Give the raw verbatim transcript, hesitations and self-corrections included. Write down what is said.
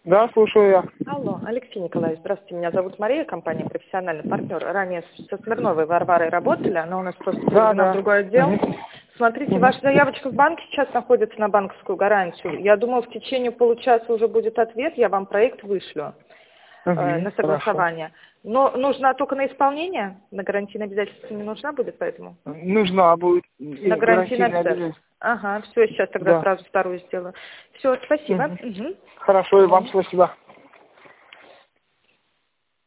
Да, слушаю я. Алло, Алексей Николаевич, здравствуйте, меня зовут Мария, компания «Профессиональный партнер». Ранее со Смирновой Варварой работали, она у нас просто Да, переведена в да. другой отдел. Мгм. Смотрите, Мгм. ваша заявочка в банке сейчас находится на банковскую гарантию. Я думала, в течение получаса уже будет ответ, я вам проект вышлю э, Мгм. на Хорошо. согласование. Но нужна только на исполнение, на гарантийное обязательство не нужна будет, поэтому? Нужна будет На и гарантийное гарантийное обязательство. обязательство. Ага, все, сейчас тогда Да. сразу вторую сделаю. Все, спасибо. Мгм. Мгм. Хорошо, и вам Мгм. спасибо.